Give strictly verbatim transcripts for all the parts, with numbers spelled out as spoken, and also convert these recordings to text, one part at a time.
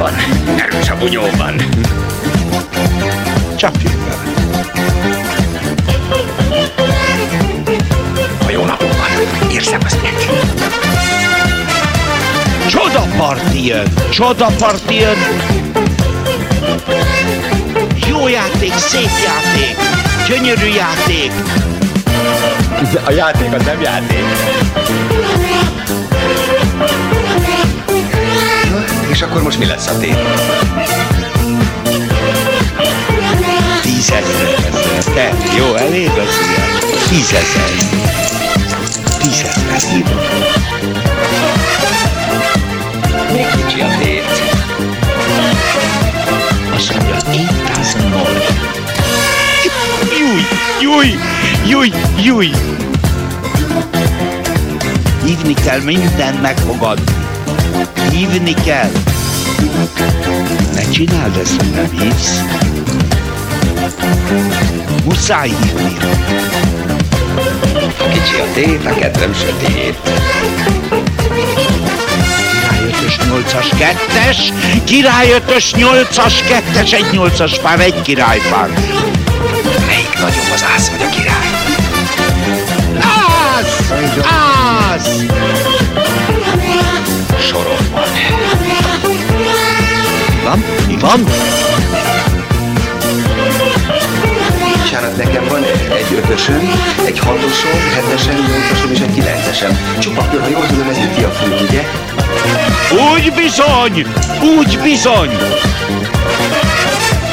van. Erős a bunyóban. Csapjuk bele. A jó napom van. Érzem azt meg. Csodaparti jön! Csodaparti jön! Jó játék, szép játék! Gyönyörű játék! A játék az nem játék. És akkor most mi lesz a tét? Tízezer. Te, jó, elég az ilyen. Tízezer. Tízezer hívok. Még kicsi a tét. Azt mondja, nyolcszáz mol. Júj, júj, júj, júj. Hívni kell, mindent megfogad. Hívni kell. Ne csináld ezt, hogy nem hívsz. Muszáj hívni. Kicsi a tét, a kedvem sötét. Királyötös nyolcas kettes, királyötös nyolcas kettes, egy nyolcas pár, egy királypár. Melyik nagyobb, az ász vagy a király? Ász! Ász! Soron van. Mi van? Mi van? Bocsánat, nekem van egy ötösöm, egy hatosom, hetesen, nyolcasom és egy kilencesem. Csupa kör, ha jól tudom, ez üti a fül, ugye? Úgy bizony! Úgy bizony!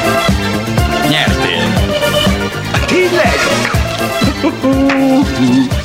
Nyertél! Tényleg?